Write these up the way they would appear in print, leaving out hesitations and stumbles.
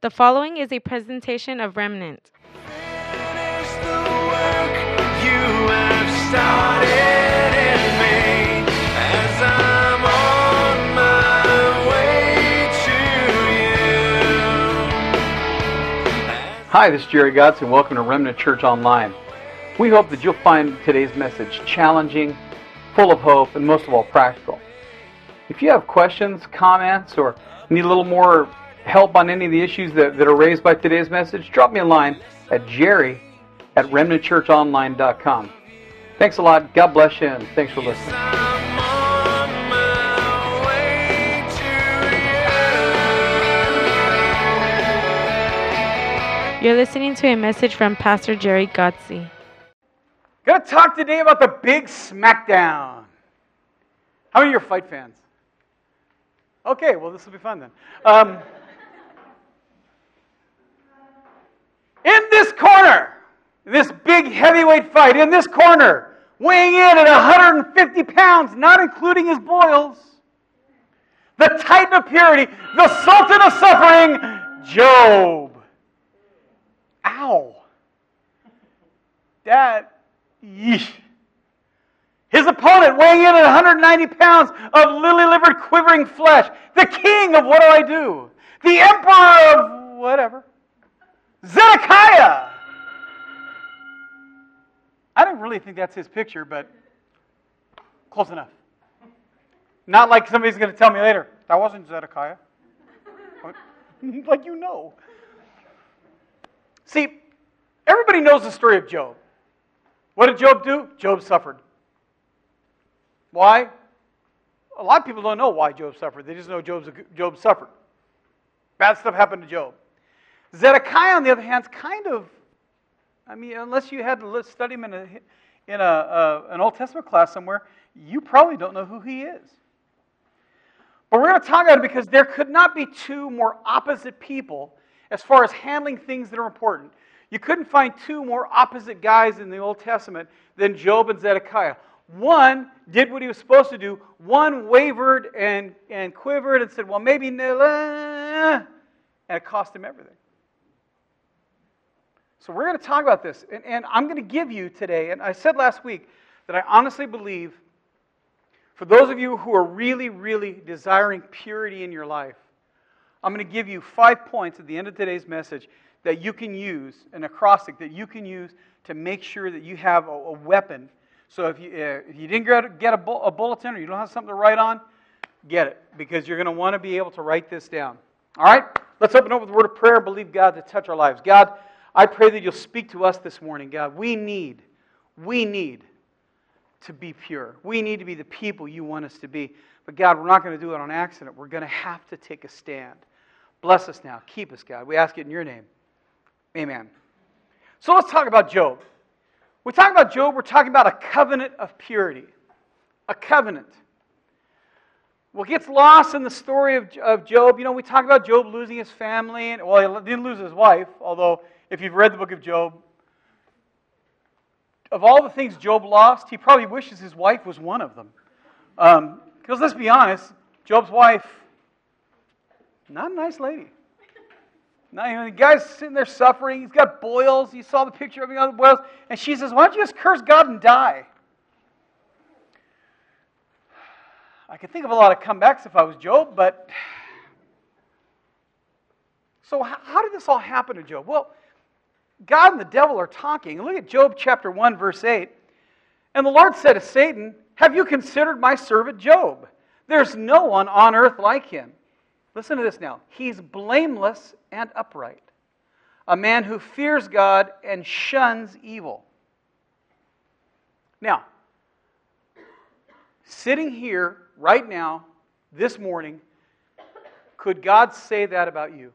The following is a presentation of Remnant. Finish the work you have started in me as I'm on my way to you. Hi, this is Jerry Godson. Welcome to Remnant Church Online. We hope that you'll find today's message challenging, full of hope, and most of all, practical. If you have questions, comments, or need a little more help on any of the issues that are raised by today's message, drop me a line at jerry@remnantchurchonline.com. Thanks a lot. God bless you, and thanks for listening. I'm on my way to you. You're listening to a message from Pastor Jerry Godse. Going to talk today about the big smackdown. How many of you are fight fans? Okay, well, this will be fun then. In this corner, this big heavyweight fight, in this corner, weighing in at 150 pounds, not including his boils, the Titan of purity, the Sultan of suffering, Job. Ow. Yeesh. His opponent weighing in at 190 pounds of lily-livered quivering flesh, the king of what do I do? The emperor of whatever. Zedekiah! I don't really think that's his picture, but close enough. Not like somebody's going to tell me later, that wasn't Zedekiah. Like you know. See, everybody knows the story of Job. What did Job do? Job suffered. Why? A lot of people don't know why Job suffered. They just know Job suffered. Bad stuff happened to Job. Zedekiah, on the other hand, is kind of, unless you had to study him in an Old Testament class somewhere, you probably don't know who he is. But we're going to talk about it because there could not be two more opposite people as far as handling things that are important. You couldn't find two more opposite guys in the Old Testament than Job and Zedekiah. One did what he was supposed to do. One wavered and quivered and said, well, maybe, and it cost him everything. So we're going to talk about this. And I'm going to give you today, and I said last week that I honestly believe, for those of you who are really, really desiring purity in your life, I'm going to give you 5 points at the end of today's message that you can use, an acrostic that you can use to make sure that you have a weapon. So if you didn't get a bulletin or you don't have something to write on, get it, because you're going to want to be able to write this down. All right? Let's open up with a word of prayer. Believe God to touch our lives. God, I pray that you'll speak to us this morning. God, we need to be pure. We need to be the people you want us to be. But God, we're not going to do it on accident. We're going to have to take a stand. Bless us now. Keep us, God. We ask it in your name. Amen. So let's talk about Job. We talk about Job, we're talking about a covenant of purity. A covenant. What gets lost in the story of Job, we talk about Job losing his family. Well, he didn't lose his wife, although if you've read the book of Job, of all the things Job lost, he probably wishes his wife was one of them. Because let's be honest, Job's wife, not a nice lady. Now, the guy's sitting there suffering. He's got boils. You saw the picture of him with boils. And she says, why don't you just curse God and die? I could think of a lot of comebacks if I was Job, but... So how did this all happen to Job? Well, God and the devil are talking. Look at Job chapter 1, verse 8. And the Lord said to Satan, have you considered my servant Job? There's no one on earth like him. Listen to this now. He's blameless and upright, a man who fears God and shuns evil. Now, sitting here right now, this morning, could God say that about you?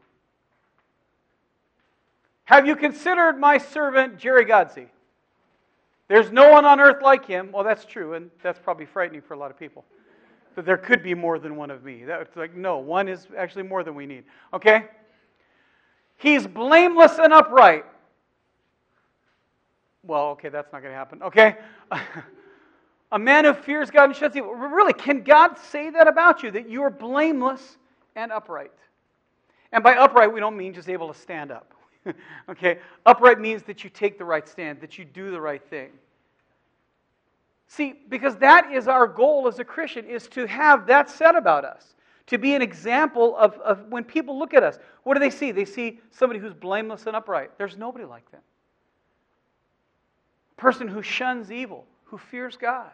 Have you considered my servant Jerry Godse? There's no one on earth like him. Well, that's true, and that's probably frightening for a lot of people. That there could be more than one of me. That's like, no, one is actually more than we need. Okay? He's blameless and upright. Well, okay, that's not going to happen. Okay? A man who fears God and shuns evil. Really, can God say that about you? That you are blameless and upright? And by upright, we don't mean just able to stand up. Okay? Upright means that you take the right stand, that you do the right thing. See, because that is our goal as a Christian, is to have that said about us. To be an example of when people look at us. What do they see? They see somebody who's blameless and upright. There's nobody like them. A person who shuns evil, who fears God.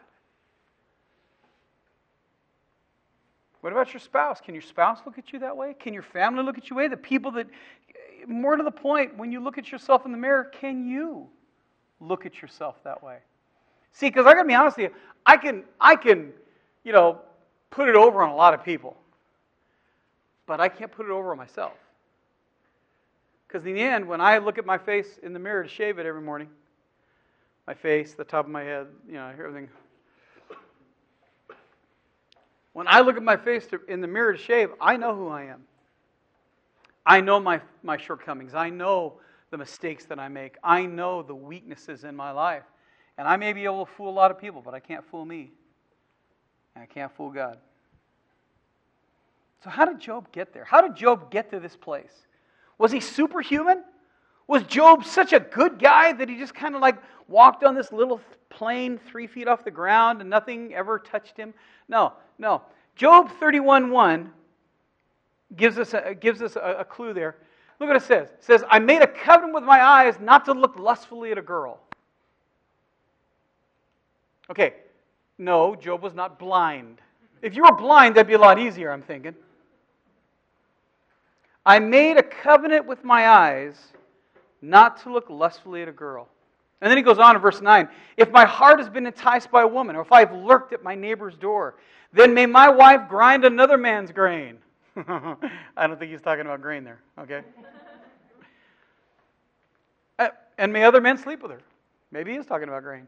What about your spouse? Can your spouse look at you that way? Can your family look at you that way? The people that, more to the point, when you look at yourself in the mirror, can you look at yourself that way? See, because I got to be honest with you, I can, put it over on a lot of people, but I can't put it over on myself. Because in the end, when I look at my face in the mirror to shave it every morning, my face, the top of my head, everything. When I look at my face in the mirror to shave, I know who I am. I know my shortcomings. I know the mistakes that I make. I know the weaknesses in my life. And I may be able to fool a lot of people, but I can't fool me. And I can't fool God. So how did Job get there? How did Job get to this place? Was he superhuman? Was Job such a good guy that he just kind of like walked on this little plane 3 feet off the ground and nothing ever touched him? No. Job 31:1 gives us a clue there. Look what it says. It says, I made a covenant with my eyes not to look lustfully at a girl. Okay, no, Job was not blind. If you were blind, that'd be a lot easier, I'm thinking. I made a covenant with my eyes not to look lustfully at a girl. And then he goes on in verse 9. If my heart has been enticed by a woman, or if I've lurked at my neighbor's door, then may my wife grind another man's grain. I don't think he's talking about grain there, okay? And may other men sleep with her. Maybe he is talking about grain.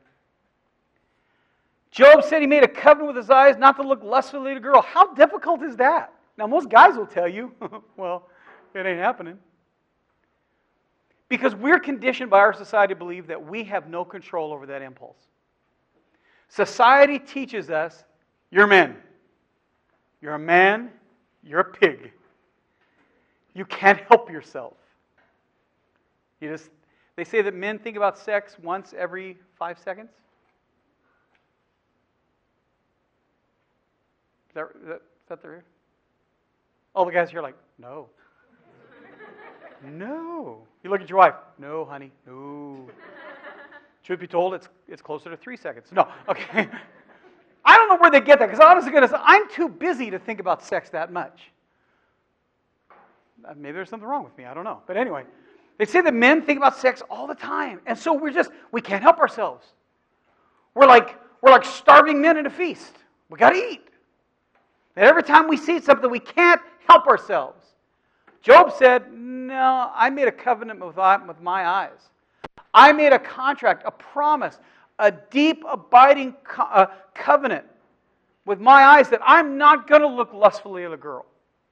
Job said he made a covenant with his eyes not to look lustfully at a girl. How difficult is that? Now, most guys will tell you, well, it ain't happening. Because we're conditioned by our society to believe that we have no control over that impulse. Society teaches us, you're men. You're a man, you're a pig. You can't help yourself. They say that men think about sex once every 5 seconds. Is that there? All the guys here are like, no. No. You look at your wife. No, honey. No. Truth be told, it's closer to 3 seconds. No. Okay. I don't know where they get that, because honestly, goodness, I'm too busy to think about sex that much. Maybe there's something wrong with me. I don't know. But anyway, they say that men think about sex all the time, and so we can't help ourselves. We're like starving men at a feast. We got to eat. And every time we see something, we can't help ourselves. Job said, no, I made a covenant with my eyes. I made a contract, a promise, a deep, abiding covenant with my eyes that I'm not going to look lustfully at a girl.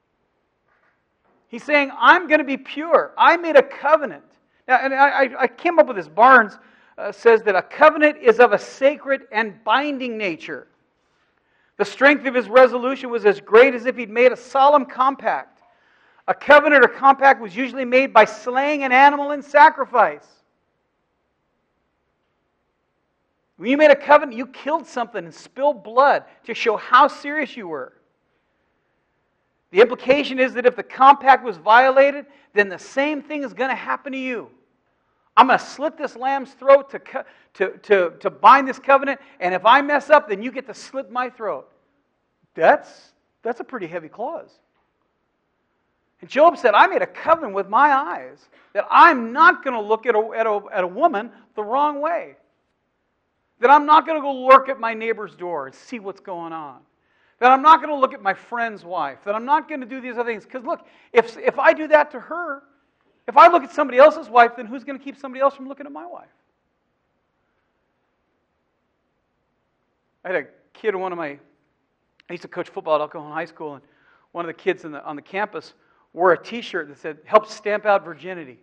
He's saying, I'm going to be pure. I made a covenant. Now, and I came up with this. Barnes says that a covenant is of a sacred and binding nature. The strength of his resolution was as great as if he'd made a solemn compact. A covenant or compact was usually made by slaying an animal in sacrifice. When you made a covenant, you killed something and spilled blood to show how serious you were. The implication is that if the compact was violated, then the same thing is going to happen to you. I'm going to slit this lamb's throat to bind this covenant, and if I mess up, then you get to slit my throat. That's a pretty heavy clause. And Job said, I made a covenant with my eyes that I'm not going to look at a woman the wrong way. That I'm not going to go lurk at my neighbor's door and see what's going on. That I'm not going to look at my friend's wife. That I'm not going to do these other things. Because look, if I do that to her, if I look at somebody else's wife, then who's going to keep somebody else from looking at my wife? I had a kid I used to coach football at Oklahoma High School, and one of the kids on the campus wore a T-shirt that said, "Help stamp out virginity."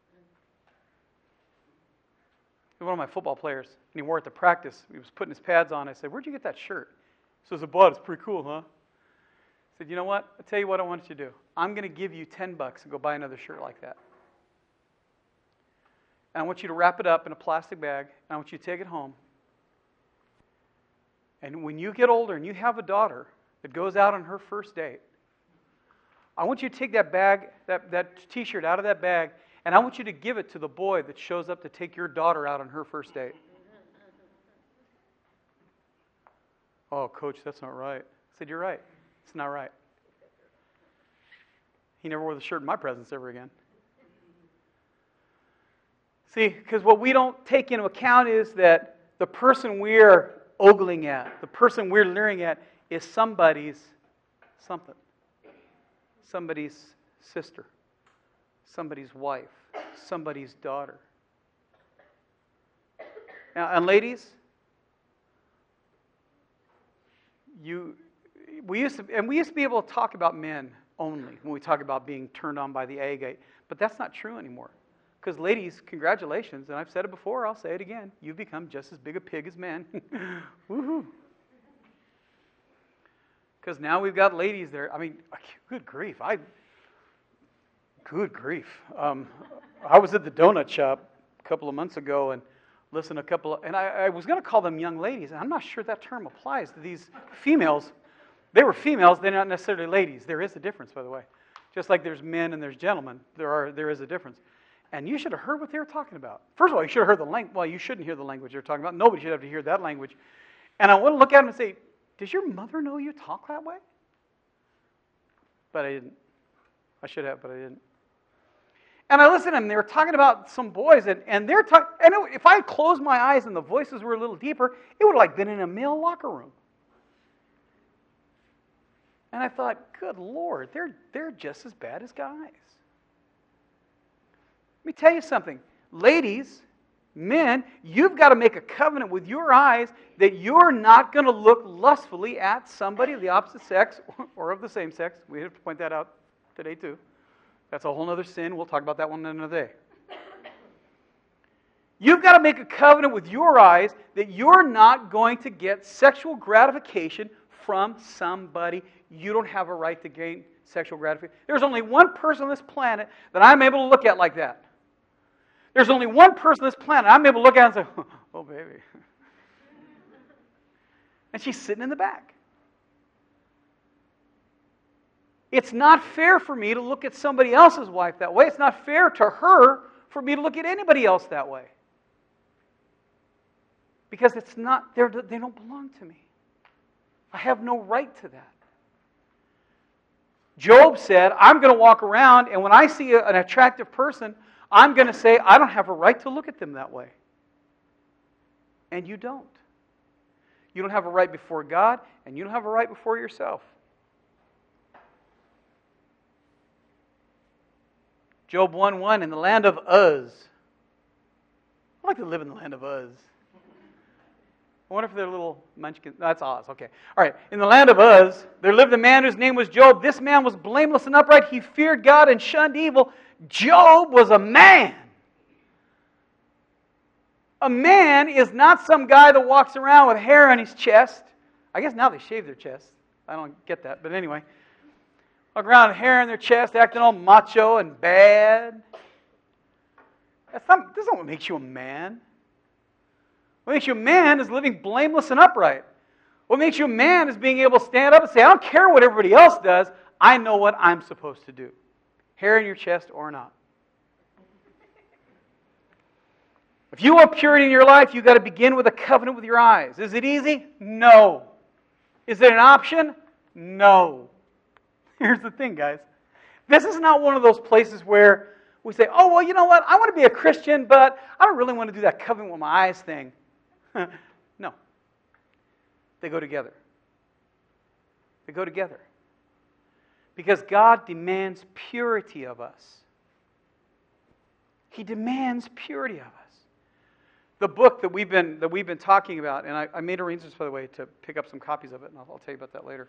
One of my football players, and he wore it to practice. He was putting his pads on. I said, "Where'd you get that shirt?" He says, "I bought it. It's pretty cool, huh?" I said, you know what? I'll tell you what I want you to do. I'm going to give you $10 and go buy another shirt like that. And I want you to wrap it up in a plastic bag, and I want you to take it home. And when you get older and you have a daughter that goes out on her first date, I want you to take that bag, that T-shirt out of that bag, and I want you to give it to the boy that shows up to take your daughter out on her first date. Oh, Coach, that's not right. I said, you're right. It's not right. He never wore the shirt in my presence ever again. See, because what we don't take into account is that the person we're ogling at, the person we're leering at, is somebody's something. Somebody's sister, somebody's wife, somebody's daughter. Now, and ladies, we used to be able to talk about men only when we talk about being turned on by the Agagite, but that's not true anymore. Because ladies, congratulations, and I've said it before, I'll say it again, you've become just as big a pig as men. Woohoo! Because now we've got ladies there. I mean, good grief. I was at the donut shop a couple of months ago and listened to I was going to call them young ladies, and I'm not sure that term applies to these females. They were females, they're not necessarily ladies. There is a difference, by the way. Just like there's men and there's gentlemen, there is a difference. And you should have heard what they were talking about. First of all, you should have heard the language. Well, you shouldn't hear the language they're talking about. Nobody should have to hear that language. And I want to look at them and say, does your mother know you talk that way? But I didn't. I should have, but I didn't. And I listened to them. They were talking about some boys, and they're talking. And if I had closed my eyes and the voices were a little deeper, it would have like been in a male locker room. And I thought, good Lord, they're just as bad as guys. Let me tell you something. Ladies, men, you've got to make a covenant with your eyes that you're not going to look lustfully at somebody of the opposite sex or of the same sex. We have to point that out today too. That's a whole other sin. We'll talk about that one another day. You've got to make a covenant with your eyes that you're not going to get sexual gratification from somebody. You don't have a right to gain sexual gratification. There's only one person on this planet that I'm able to look at like that. There's only one person on this planet I'm able to look at and say, oh, baby. And she's sitting in the back. It's not fair for me to look at somebody else's wife that way. It's not fair to her for me to look at anybody else that way. Because it's not, they don't belong to me. I have no right to that. Job said, I'm going to walk around, and when I see an attractive person, I'm going to say, I don't have a right to look at them that way. And you don't. You don't have a right before God, and you don't have a right before yourself. Job 1:1, in the land of Uz. I like to live in the land of Uz. I wonder if they're little munchkins. No, that's Oz. Okay. All right. In the land of Uz, there lived a man whose name was Job. This man was blameless and upright. He feared God and shunned evil. Job was a man. A man is not some guy that walks around with hair on his chest. I guess now they shave their chest. I don't get that. But anyway. Walk around with hair on their chest, acting all macho and bad. That's not what makes you a man. What makes you a man is living blameless and upright. What makes you a man is being able to stand up and say, I don't care what everybody else does. I know what I'm supposed to do. Hair in your chest or not. If you want purity in your life, you've got to begin with a covenant with your eyes. Is it easy? No. Is it an option? No. Here's the thing, guys. This is not one of those places where we say, oh, well, you know what? I want to be a Christian, but I don't really want to do that covenant with my eyes thing. No. They go together. They go together. Because God demands purity of us. He demands purity of us. The book that we've been talking about, and I made arrangements, by the way, to pick up some copies of it, and I'll tell you about that later.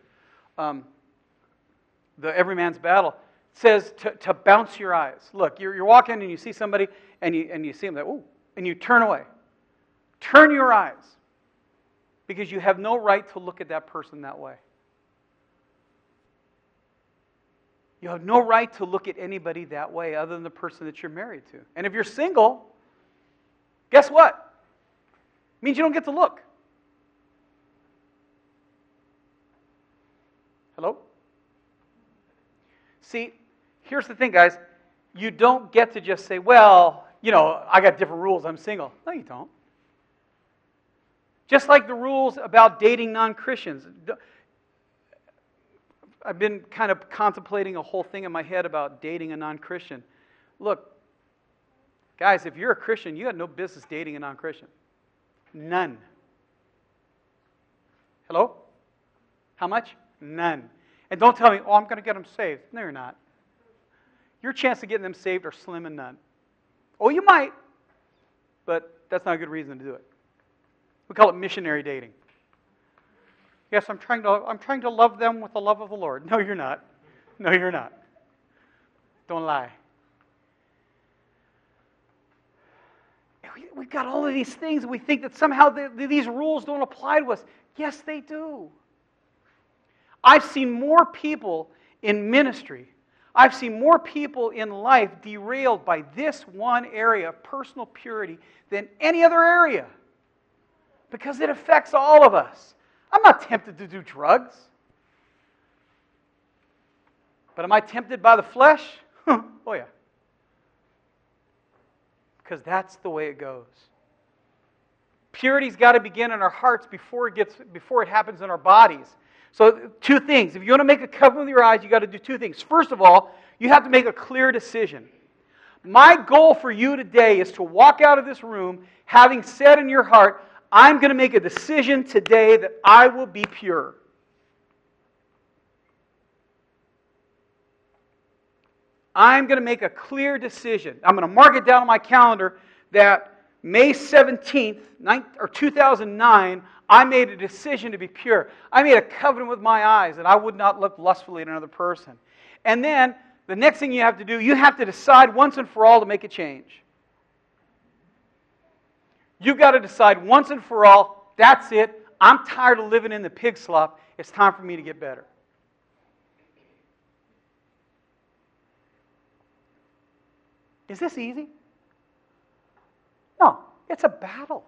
The Every Man's Battle says to bounce your eyes. Look, you're walking and you see somebody, and you see them, ooh, and you turn away. Turn your eyes, because you have no right to look at that person that way. You have no right to look at anybody that way other than the person that you're married to. And if you're single, guess what? It means you don't get to look. Hello? See, here's the thing, guys. You don't get to just say, well, I got different rules. I'm single. No, you don't. Just like the rules about dating non-Christians. I've been kind of contemplating a whole thing in my head about dating a non-Christian. Look, guys, if you're a Christian, you got no business dating a non-Christian. None. Hello? How much? None. And don't tell me, I'm going to get them saved. No, you're not. Your chance of getting them saved are slim and none. Oh, you might, but that's not a good reason to do it. We call it missionary dating. Yes, I'm trying to love them with the love of the Lord. No, you're not. No, you're not. Don't lie. We've got all of these things, and we think that somehow these rules don't apply to us. Yes, they do. I've seen more people in ministry, I've seen more people in life derailed by this one area of personal purity than any other area. Because it affects all of us. I'm not tempted to do drugs. But am I tempted by the flesh? Oh yeah. Because that's the way it goes. Purity's got to begin in our hearts before it happens in our bodies. So two things. If you want to make a covenant with your eyes, you got to do two things. First of all, you have to make a clear decision. My goal for you today is to walk out of this room having said in your heart, I'm going to make a decision today that I will be pure. I'm going to make a clear decision. I'm going to mark it down on my calendar that May 17th, 2009, I made a decision to be pure. I made a covenant with my eyes that I would not look lustfully at another person. And then, the next thing you have to do, you have to decide once and for all to make a change. You've got to decide once and for all, that's it. I'm tired of living in the pig slop. It's time for me to get better. Is this easy? No, it's a battle.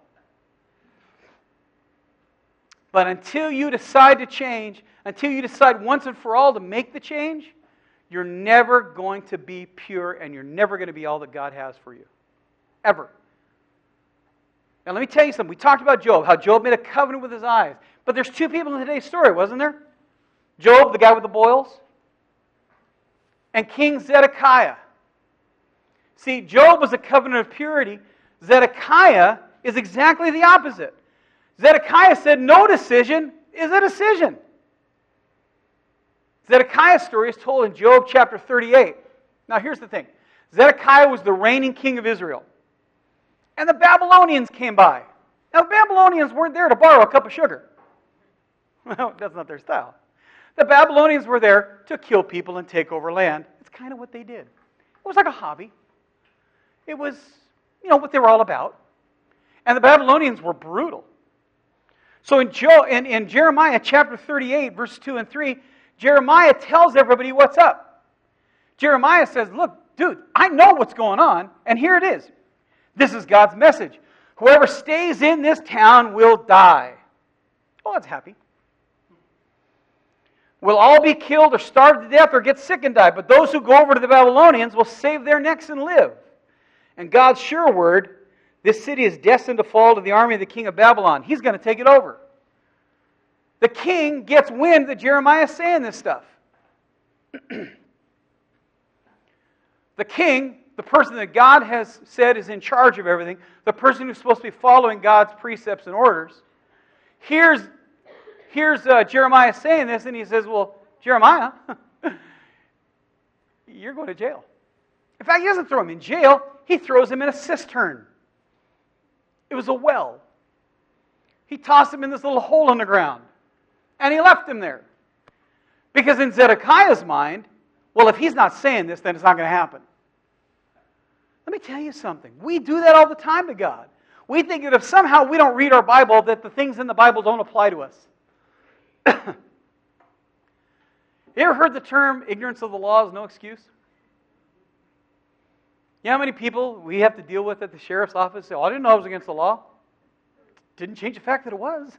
But until you decide to change, until you decide once and for all to make the change, you're never going to be pure and you're never going to be all that God has for you. Ever. Now let me tell you something. We talked about Job, how Job made a covenant with his eyes. But there's two people in today's story, wasn't there? Job, the guy with the boils, and King Zedekiah. See, Job was a covenant of purity. Zedekiah is exactly the opposite. Zedekiah said no decision is a decision. Zedekiah's story is told in Job chapter 38. Now here's the thing. Zedekiah was the reigning king of Israel. And the Babylonians came by. Now the Babylonians weren't there to borrow a cup of sugar. Well, that's not their style. The Babylonians were there to kill people and take over land. It's kind of what they did. It was like a hobby. It was, what they were all about. And the Babylonians were brutal. So in Jeremiah chapter 38, verses 2 and 3, Jeremiah tells everybody what's up. Jeremiah says, look, dude, I know what's going on, and here it is. This is God's message. Whoever stays in this town will die. Oh, that's happy. We'll all be killed or starve to death or get sick and die, but those who go over to the Babylonians will save their necks and live. And God's sure word, this city is destined to fall to the army of the king of Babylon. He's going to take it over. The king gets wind that Jeremiah is saying this stuff. The king, the person that God has said is in charge of everything, the person who's supposed to be following God's precepts and orders, here's Jeremiah saying this, and he says, well, Jeremiah, you're going to jail. In fact, he doesn't throw him in jail. He throws him in a cistern. It was a well. He tossed him in this little hole in the ground. And he left him there. Because in Zedekiah's mind, well, if he's not saying this, then it's not going to happen. Let me tell you something. We do that all the time to God. We think that if somehow we don't read our Bible, that the things in the Bible don't apply to us. You ever heard the term ignorance of the law is no excuse? You know how many people we have to deal with at the sheriff's office say, oh, I didn't know it was against the law. Didn't change the fact that it was.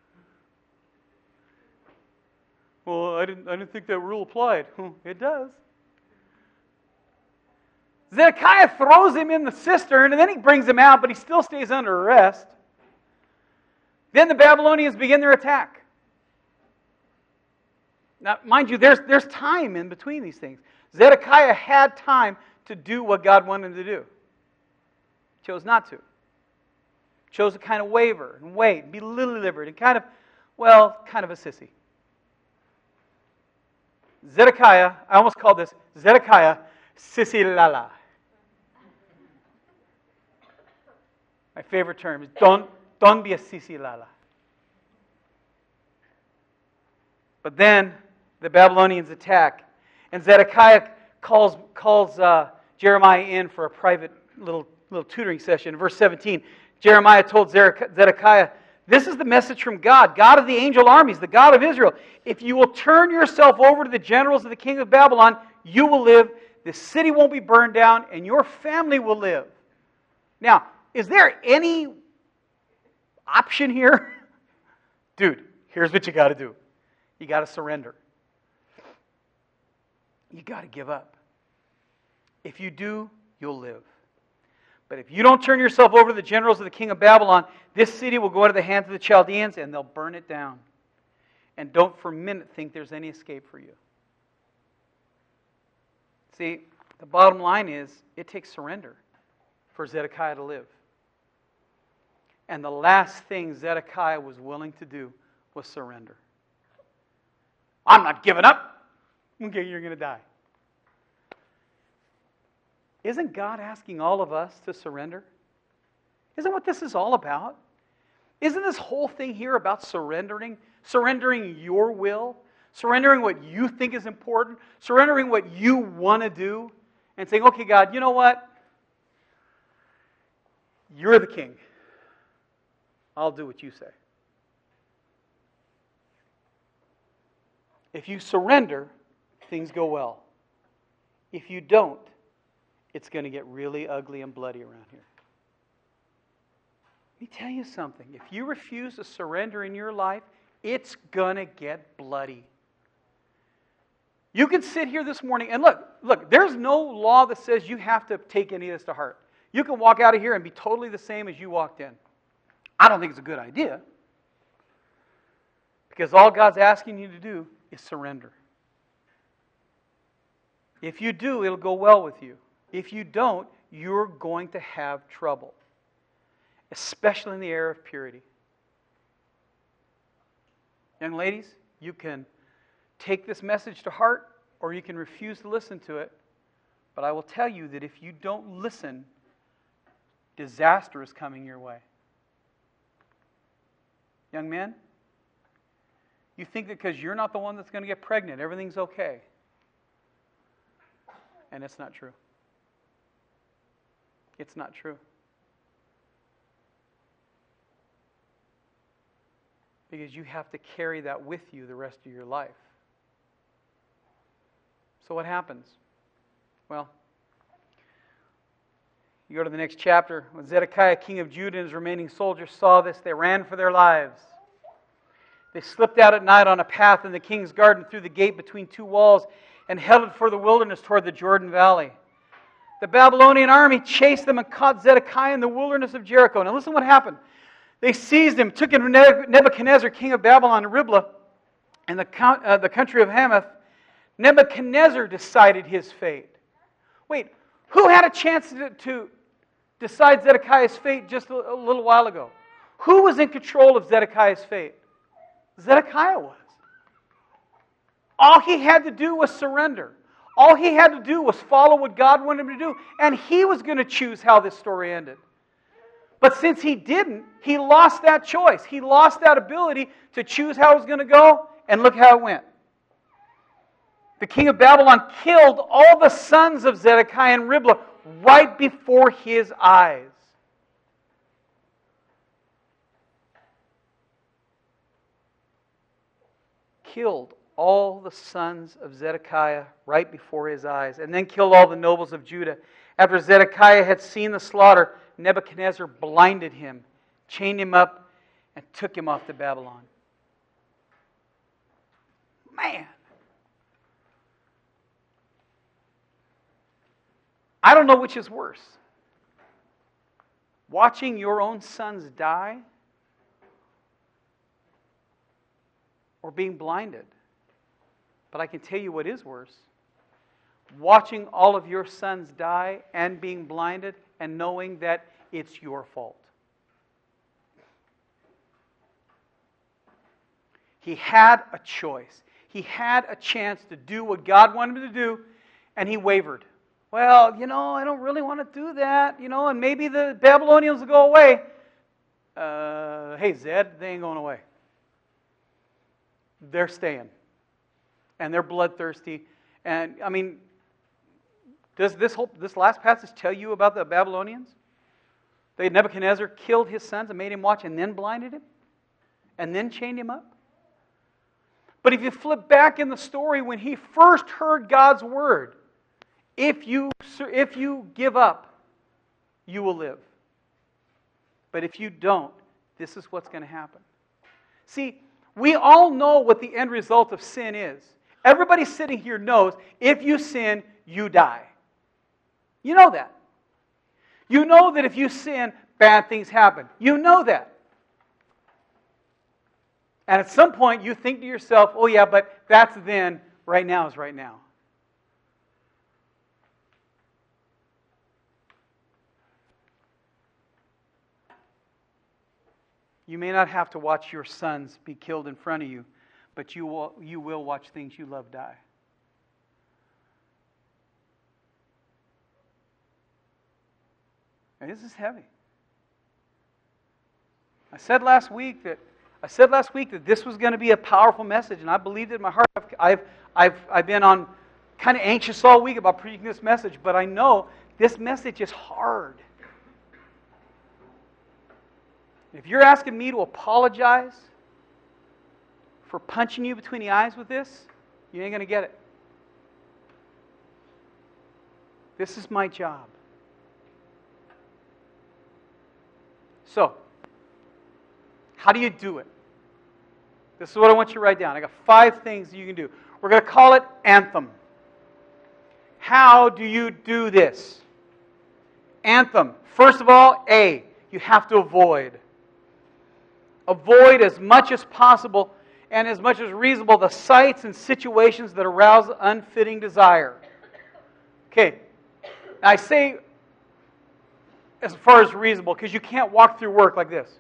Well, I didn't think that rule applied. It does. Zedekiah throws him in the cistern, and then he brings him out, but he still stays under arrest. Then the Babylonians begin their attack. Now, mind you, there's time in between these things. Zedekiah had time to do what God wanted him to do. Chose not to. Chose to kind of waver and wait and be lily-livered and kind of a sissy. Zedekiah, I almost called this Zedekiah sissy lala. My favorite term is don't be a sissy lala. But then the Babylonians attack, and Zedekiah calls Jeremiah in for a private little tutoring session. In verse 17, Jeremiah told Zedekiah, this is the message from God, God of the angel armies, the God of Israel. If you will turn yourself over to the generals of the king of Babylon, you will live. The city won't be burned down, and your family will live. Now, is there any option here? Dude, here's what you got to do. You got to surrender. You got to give up. If you do, you'll live. But if you don't turn yourself over to the generals of the king of Babylon, this city will go into the hands of the Chaldeans and they'll burn it down. And don't for a minute think there's any escape for you. See, the bottom line is it takes surrender for Zedekiah to live. And the last thing Zedekiah was willing to do was surrender. I'm not giving up. Okay, you're going to die. Isn't God asking all of us to surrender? Isn't what this is all about? Isn't this whole thing here about surrendering? Surrendering your will? Surrendering what you think is important? Surrendering what you want to do? And saying, okay, God, you know what? You're the king. I'll do what you say. If you surrender, things go well. If you don't, it's going to get really ugly and bloody around here. Let me tell you something. If you refuse to surrender in your life, it's going to get bloody. You can sit here this morning and look, there's no law that says you have to take any of this to heart. You can walk out of here and be totally the same as you walked in. I don't think it's a good idea. Because all God's asking you to do is surrender. If you do, it'll go well with you. If you don't, you're going to have trouble. Especially in the area of purity. Young ladies, you can take this message to heart or you can refuse to listen to it. But I will tell you that if you don't listen, disaster is coming your way. Young men, you think that because you're not the one that's going to get pregnant, everything's okay. And it's not true. It's not true. Because you have to carry that with you the rest of your life. So what happens? Well, you go to the next chapter. When Zedekiah, king of Judah, and his remaining soldiers saw this, they ran for their lives. They slipped out at night on a path in the king's garden through the gate between two walls and headed for the wilderness toward the Jordan Valley. The Babylonian army chased them and caught Zedekiah in the wilderness of Jericho. Now listen what happened. They seized him, took him to Nebuchadnezzar, king of Babylon, and Riblah, and the country of Hamath. Nebuchadnezzar decided his fate. Wait, who had a chance to decide Zedekiah's fate just a little while ago? Who was in control of Zedekiah's fate? Zedekiah was. All he had to do was surrender. All he had to do was follow what God wanted him to do, and he was going to choose how this story ended. But since he didn't, he lost that choice. He lost that ability to choose how it was going to go, and look how it went. The king of Babylon killed all the sons of Zedekiah and Riblah right before his eyes. Killed all the sons of Zedekiah right before his eyes, and then killed all the nobles of Judah. After Zedekiah had seen the slaughter, Nebuchadnezzar blinded him, chained him up, and took him off to Babylon. Man. I don't know which is worse. Watching your own sons die or being blinded. But I can tell you what is worse. Watching all of your sons die and being blinded and knowing that it's your fault. He had a choice. He had a chance to do what God wanted him to do, and he wavered. Well, I don't really want to do that, and maybe the Babylonians will go away. Hey, Zed, they ain't going away. They're staying. And they're bloodthirsty. And, does this last passage tell you about the Babylonians? Nebuchadnezzar killed his sons and made him watch and then blinded him? And then chained him up? But if you flip back in the story, when he first heard God's word, if you give up, you will live. But if you don't, this is what's going to happen. See, we all know what the end result of sin is. Everybody sitting here knows if you sin, you die. You know that. You know that if you sin, bad things happen. You know that. And at some point you think to yourself, oh yeah, but that's then, right now is right now. You may not have to watch your sons be killed in front of you, but you will watch things you love die. And this is heavy. I said last week that this was going to be a powerful message, and I believed it in my heart. I've been on kind of anxious all week about preaching this message, but I know this message is hard. If you're asking me to apologize for punching you between the eyes with this, you ain't going to get it. This is my job. So, how do you do it? This is what I want you to write down. I got 5 things you can do. We're going to call it Anthem. How do you do this? Anthem. First of all, A, you have to avoid. Avoid as much as possible and as much as reasonable the sites and situations that arouse unfitting desire. Okay, I say as far as reasonable because you can't walk through work like this.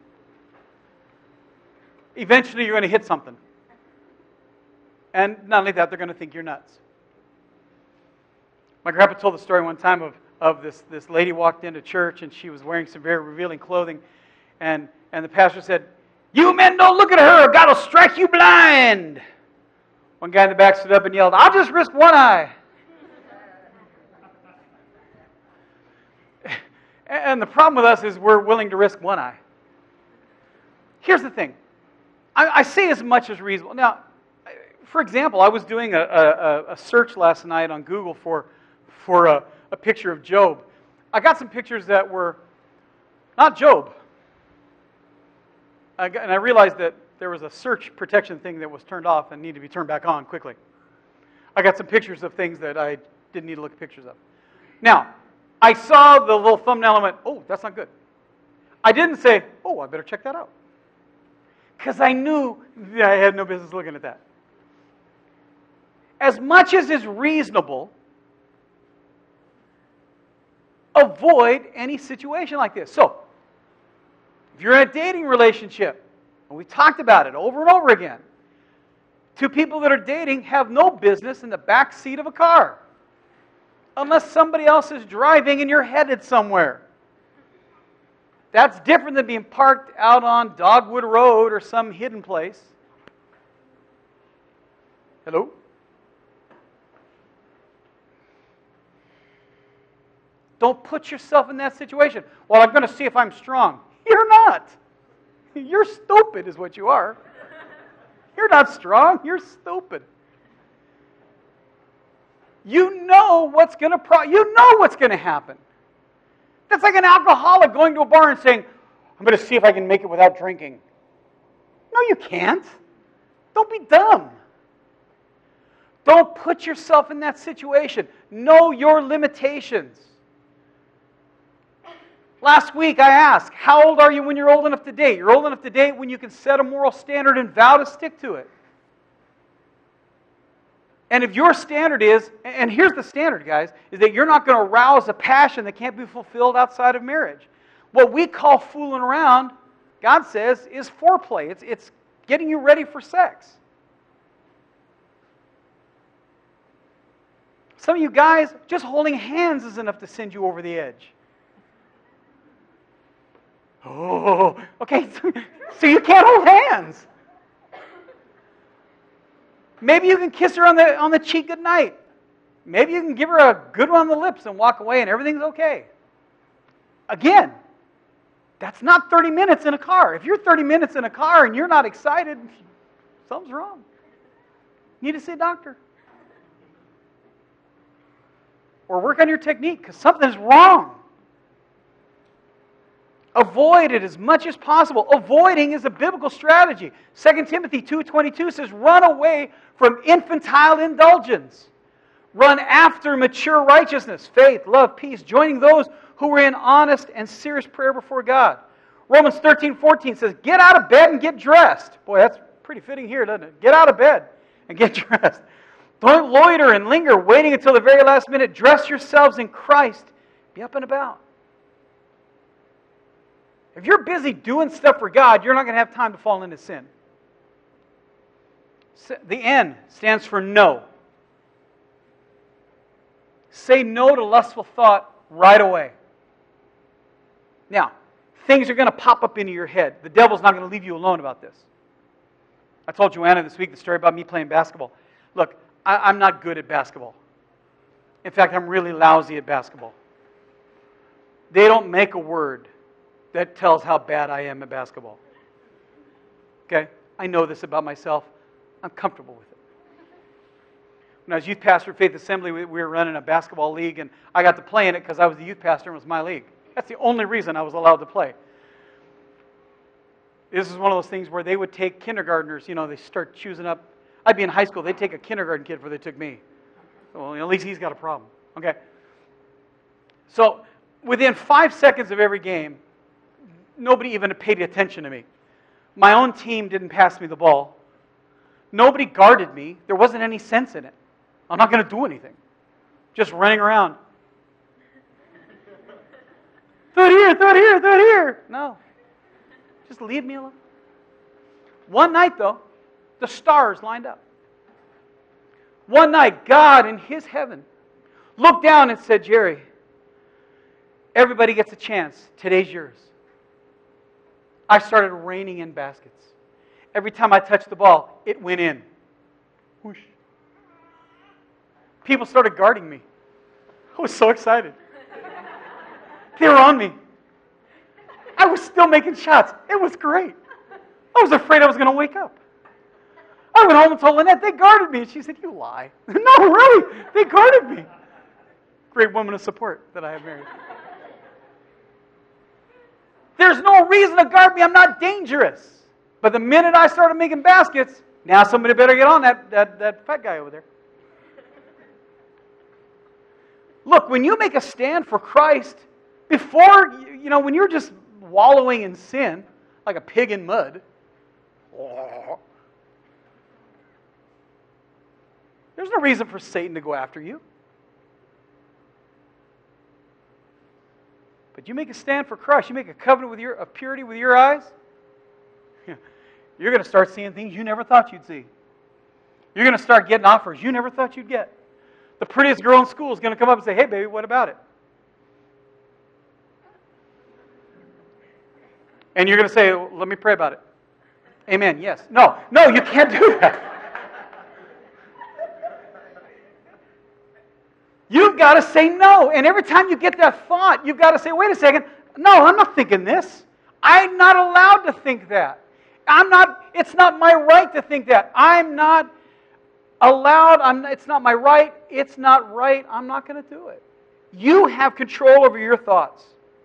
Eventually you're going to hit something. And not only that, they're going to think you're nuts. My grandpa told the story one time of this lady walked into church and she was wearing some very revealing clothing. And the pastor said, "You men don't look at her, God will strike you blind." One guy in the back stood up and yelled, "I'll just risk one eye." And the problem with us is we're willing to risk one eye. Here's the thing. I say as much as reasonable. Now, for example, I was doing a search last night on Google for a picture of Job. I got some pictures that were not Job. And I realized that there was a search protection thing that was turned off and needed to be turned back on quickly. I got some pictures of things that I didn't need to look at pictures of. Now, I saw the little thumbnail and went, "Oh, that's not good." I didn't say, "Oh, I better check that out." Because I knew that I had no business looking at that. As much as is reasonable, avoid any situation like this. So, if you're in a dating relationship, and we talked about it over and over again, 2 people that are dating have no business in the back seat of a car. Unless somebody else is driving and you're headed somewhere. That's different than being parked out on Dogwood Road or some hidden place. Hello? Don't put yourself in that situation. Well, I'm going to see if I'm strong. You're not. You're stupid is what you are. You're not strong. You're stupid. You know what's going to happen. That's like an alcoholic going to a bar and saying, I'm going to see if I can make it without drinking. No, you can't. Don't be dumb. Don't put yourself in that situation. Know your limitations. Last week I asked, how old are you when you're old enough to date? You're old enough to date when you can set a moral standard and vow to stick to it. And if your standard is, and here's the standard, guys, is that you're not going to arouse a passion that can't be fulfilled outside of marriage. What we call fooling around, God says, is foreplay. It's getting you ready for sex. Some of you guys, just holding hands is enough to send you over the edge. Oh, okay, so you can't hold hands. Maybe you can kiss her on the cheek goodnight. Maybe you can give her a good one on the lips and walk away and everything's okay. Again, that's not 30 minutes in a car. If you're 30 minutes in a car and you're not excited, something's wrong. You need to see a doctor. Or work on your technique because something's wrong. Avoid it as much as possible. Avoiding is a biblical strategy. 2 Timothy 2:22 says, run away from infantile indulgence. Run after mature righteousness, faith, love, peace, joining those who are in honest and serious prayer before God. Romans 13:14 says, get out of bed and get dressed. Boy, that's pretty fitting here, doesn't it? Get out of bed and get dressed. Don't loiter and linger, waiting until the very last minute. Dress yourselves in Christ. Be up and about. If you're busy doing stuff for God, you're not going to have time to fall into sin. The N stands for no. Say no to lustful thought right away. Now, things are going to pop up into your head. The devil's not going to leave you alone about this. I told Joanna this week the story about me playing basketball. Look, I'm not good at basketball. In fact, I'm really lousy at basketball. They don't make a word that tells how bad I am at basketball. Okay? I know this about myself. I'm comfortable with it. When I was youth pastor at Faith Assembly, we were running a basketball league, and I got to play in it because I was the youth pastor and it was my league. That's the only reason I was allowed to play. This is one of those things where they would take kindergartners, they start choosing up. I'd be in high school, they'd take a kindergarten kid before they took me. Well, at least he's got a problem. Okay? So, within 5 seconds of every game, nobody even paid attention to me. My own team didn't pass me the ball. Nobody guarded me. There wasn't any sense in it. I'm not going to do anything. Just running around. Throw it here, throw it here, throw it here. No. Just leave me alone. One night, though, the stars lined up. One night, God in His heaven looked down and said, Jerry, everybody gets a chance. Today's yours. I started raining in baskets. Every time I touched the ball, it went in. Whoosh. People started guarding me. I was so excited. They were on me. I was still making shots. It was great. I was afraid I was going to wake up. I went home and told Lynette, they guarded me. And she said, you lie. No, really, they guarded me. Great woman of support that I have married. There's no reason to guard me. I'm not dangerous. But the minute I started making baskets, now somebody better get on that fat guy over there. Look, when you make a stand for Christ, before, when you're just wallowing in sin, like a pig in mud, there's no reason for Satan to go after you. But you make a stand for Christ, you make a covenant of purity with your eyes, you're going to start seeing things you never thought you'd see. You're going to start getting offers you never thought you'd get. The prettiest girl in school is going to come up and say, hey, baby, what about it? And you're going to say, let me pray about it. Amen, yes. No, you can't do that. You've got to say no. And every time you get that thought, you've got to say, wait a second. No, I'm not thinking this. I'm not allowed to think that. It's not my right to think that. I'm not allowed. It's not my right. It's not right. I'm not going to do it. You have control over your thoughts.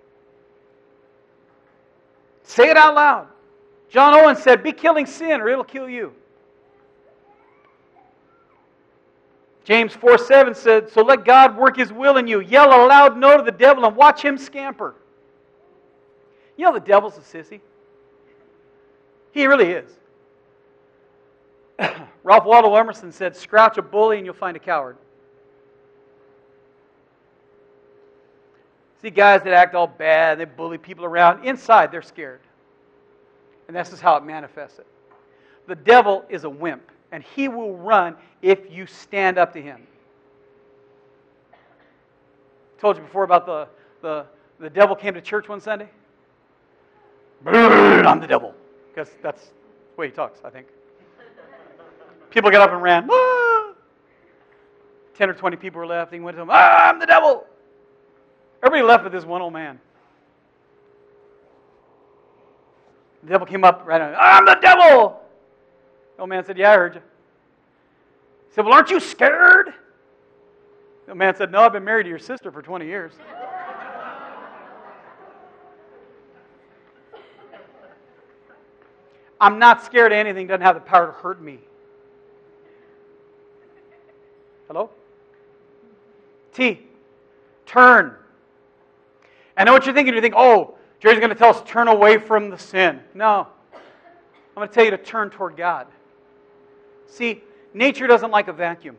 Say it out loud. John Owen said, be killing sin or it'll kill you. James 4:7 said, so let God work His will in you. Yell a loud no to the devil and watch him scamper. You know the devil's a sissy. He really is. Ralph Waldo Emerson said, scratch a bully and you'll find a coward. See guys that act all bad, they bully people around. Inside, they're scared. And this is how it manifests it. The devil is a wimp, and he will run if you stand up to him. I told you before about the devil came to church one Sunday. I'm the devil. Because that's the way he talks, I think. People got up and ran. Ah! 10 or 20 people were left. He went to him, I'm the devil. Everybody left with this one old man. The devil came up right on. I'm the devil. The old man said, yeah, I heard you. He said, well, aren't you scared? The old man said, no, I've been married to your sister for 20 years. I'm not scared of anything that doesn't have the power to hurt me. Hello? T. Turn. I know what you're thinking. You think, oh, Jerry's going to tell us to turn away from the sin. No. I'm going to tell you to turn toward God. See, nature doesn't like a vacuum.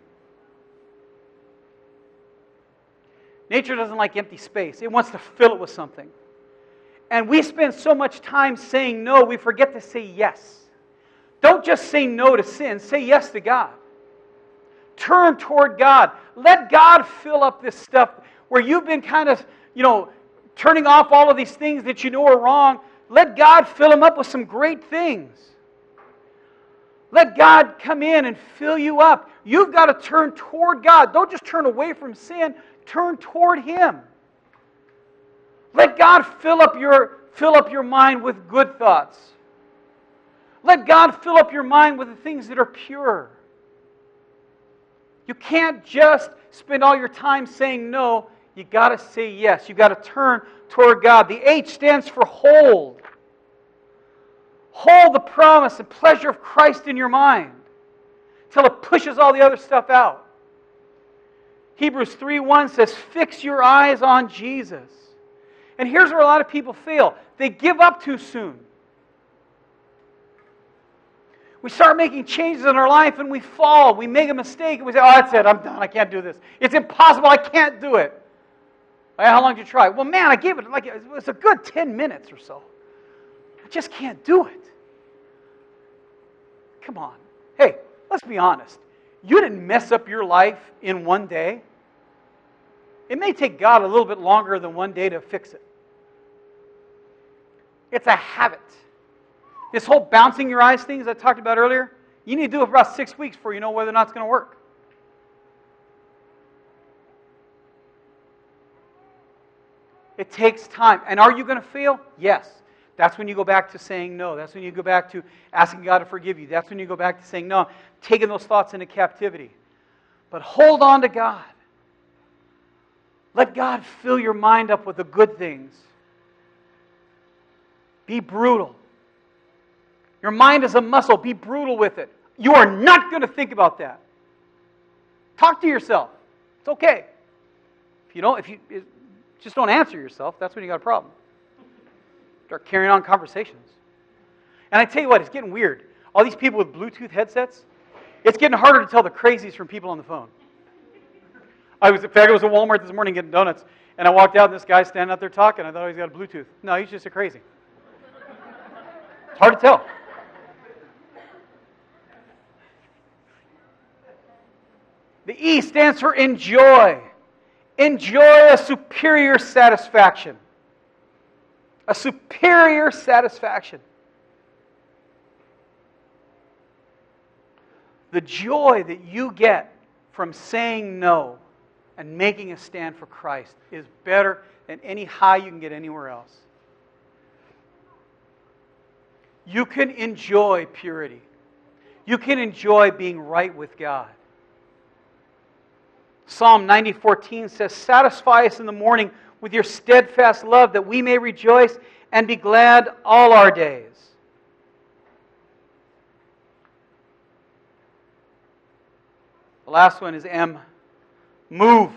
Nature doesn't like empty space. It wants to fill it with something. And we spend so much time saying no, we forget to say yes. Don't just say no to sin, say yes to God. Turn toward God. Let God fill up this stuff where you've been kind of, turning off all of these things that you know are wrong. Let God fill them up with some great things. Let God come in and fill you up. You've got to turn toward God. Don't just turn away from sin. Turn toward Him. Let God fill up your mind with good thoughts. Let God fill up your mind with the things that are pure. You can't just spend all your time saying no. You got to say yes. You got to turn toward God. The H stands for hold. Hold the promise and pleasure of Christ in your mind till it pushes all the other stuff out. Hebrews 3:1 says, fix your eyes on Jesus. And here's where a lot of people fail. They give up too soon. We start making changes in our life and we fall. We make a mistake and we say, oh, that's it. I'm done. I can't do this. It's impossible. I can't do it. How long did you try? Well, man, I gave it it was a good 10 minutes or so. I just can't do it. Come on. Hey, let's be honest. You didn't mess up your life in one day. It may take God a little bit longer than one day to fix it. It's a habit. This whole bouncing your eyes thing, as I talked about earlier, you need to do it for about 6 weeks before you know whether or not it's going to work. It takes time. And are you going to fail? Yes. That's when you go back to saying no. That's when you go back to asking God to forgive you. That's when you go back to saying no, taking those thoughts into captivity. But hold on to God. Let God fill your mind up with the good things. Be brutal. Your mind is a muscle. Be brutal with it. You are not going to think about that. Talk to yourself. It's okay. If you just don't answer yourself, that's when you got a problem. Start carrying on conversations. And I tell you what, it's getting weird. All these people with Bluetooth headsets, it's getting harder to tell the crazies from people on the phone. I was at Walmart this morning getting donuts, and I walked out and this guy standing out there talking. I thought he's got a Bluetooth. No, he's just a crazy. It's hard to tell. The E stands for enjoy. Enjoy a superior satisfaction. A superior satisfaction. The joy that you get from saying no and making a stand for Christ is better than any high you can get anywhere else. you can enjoy purity. You can enjoy being right with God. Psalm 90:14 says, "Satisfy us in the morning with your steadfast love, that we may rejoice and be glad all our days." The last one is M. Move.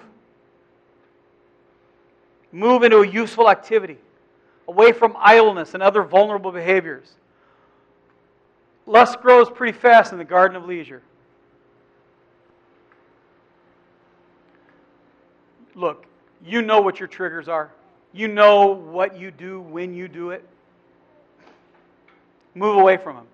Move into a useful activity, away from idleness and other vulnerable behaviors. Lust grows pretty fast in the garden of leisure. Look, you know what your triggers are. You know what you do when you do it. Move away from them.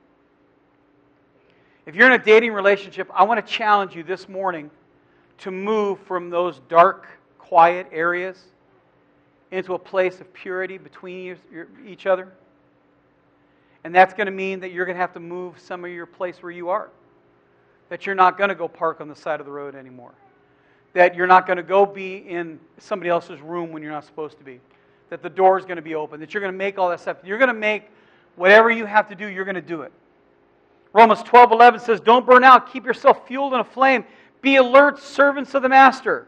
If you're in a dating relationship, I want to challenge you this morning to move from those dark, quiet areas into a place of purity between each other. And that's going to mean that you're going to have to move some of your place where you are. That you're not going to go park on the side of the road anymore. That you're not going to go be in somebody else's room when you're not supposed to be. That the door is going to be open. That you're going to make all that stuff. You're going to make whatever you have to do, you're going to do it. Romans 12:11 says, "Don't burn out. Keep yourself fueled in a flame. Be alert, servants of the Master."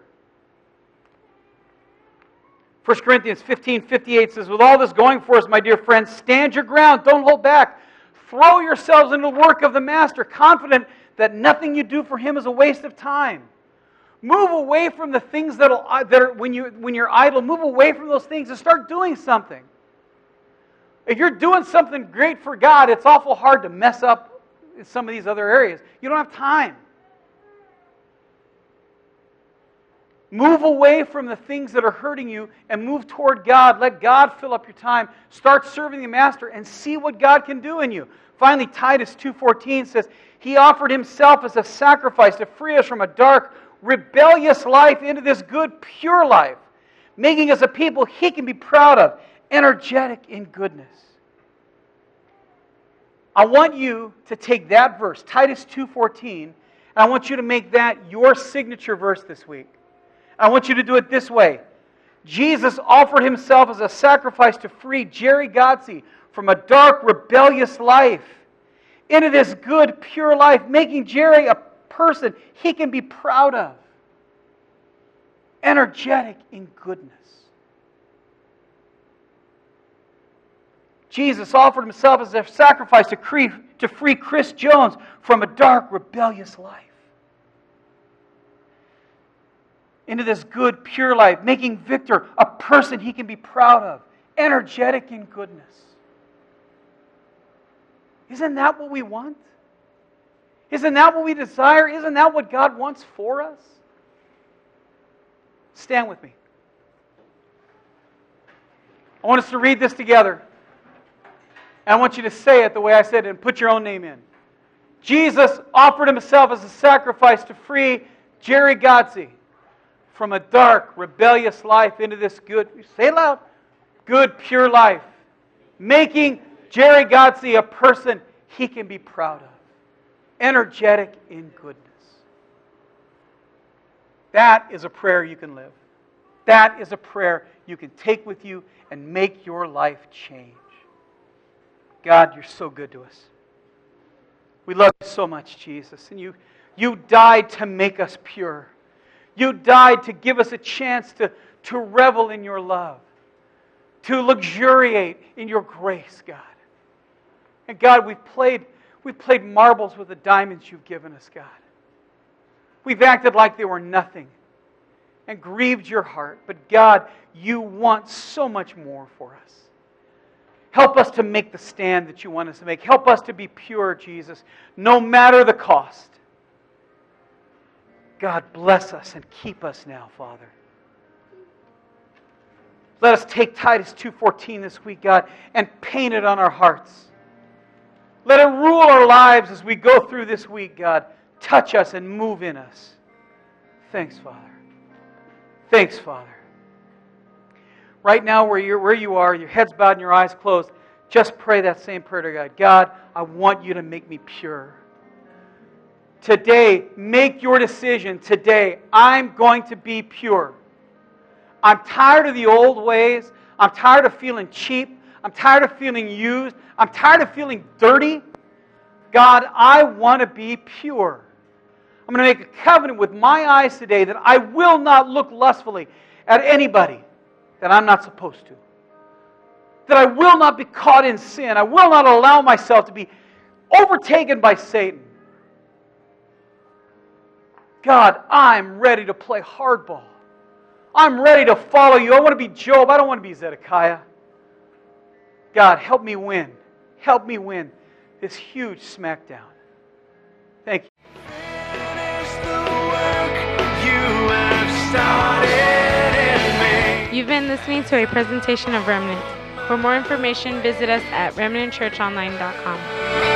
1 Corinthians 15:58 says, "With all this going for us, my dear friends, stand your ground. Don't hold back. Throw yourselves into the work of the Master, confident that nothing you do for Him is a waste of time." Move away from the things that are when you're idle. Move away from those things and start doing something. If you're doing something great for God, it's awful hard to mess up in some of these other areas. You don't have time. Move away from the things that are hurting you and move toward God. Let God fill up your time. Start serving the Master and see what God can do in you. Finally, Titus 2:14 says, "He offered Himself as a sacrifice to free us from a dark, rebellious life into this good, pure life, making us a people He can be proud of, energetic in goodness." I want you to take that verse, Titus 2:14, and I want you to make that your signature verse this week. I want you to do it this way. Jesus offered Himself as a sacrifice to free Jerry Godsey from a dark, rebellious life into this good, pure life, making Jerry a person he can be proud of. Energetic in goodness. Jesus offered Himself as a sacrifice to free Chris Jones from a dark, rebellious life into this good, pure life, making Victor a person he can be proud of, energetic in goodness. Isn't that what we want? Isn't that what we desire? Isn't that what God wants for us? Stand with me. I want us to read this together. And I want you to say it the way I said it and put your own name in. Jesus offered Himself as a sacrifice to free Jerry Godsey from a dark, rebellious life into this good, say it loud, good, pure life, making Jerry Godsey a person he can be proud of, energetic in goodness. That is a prayer you can live. That is a prayer you can take with you and make your life change. God, You're so good to us. We love You so much, Jesus. And You died to make us pure. You died to give us a chance to revel in Your love, to luxuriate in Your grace, God. And God, we've played marbles with the diamonds You've given us, God. We've acted like they were nothing and grieved Your heart. But God, You want so much more for us. Help us to make the stand that You want us to make. Help us to be pure, Jesus, no matter the cost. God, bless us and keep us now, Father. Let us take Titus 2:14 this week, God, and paint it on our hearts. Let it rule our lives as we go through this week, God. Touch us and move in us. Thanks, Father. Thanks, Father. Right now, where you are, your head's bowed and your eyes closed, just pray that same prayer to God. God, I want You to make me pure. Today, make your decision. Today, I'm going to be pure. I'm tired of the old ways. I'm tired of feeling cheap. I'm tired of feeling used. I'm tired of feeling dirty. God, I want to be pure. I'm going to make a covenant with my eyes today that I will not look lustfully at anybody that I'm not supposed to. That I will not be caught in sin. I will not allow myself to be overtaken by Satan. God, I'm ready to play hardball. I'm ready to follow you. I want to be Job. I don't want to be Zedekiah. God, help me win. Help me win this huge smackdown. Thank you. Finish the work you have started in me. You've been listening to a presentation of Remnant. For more information, visit us at remnantchurchonline.com.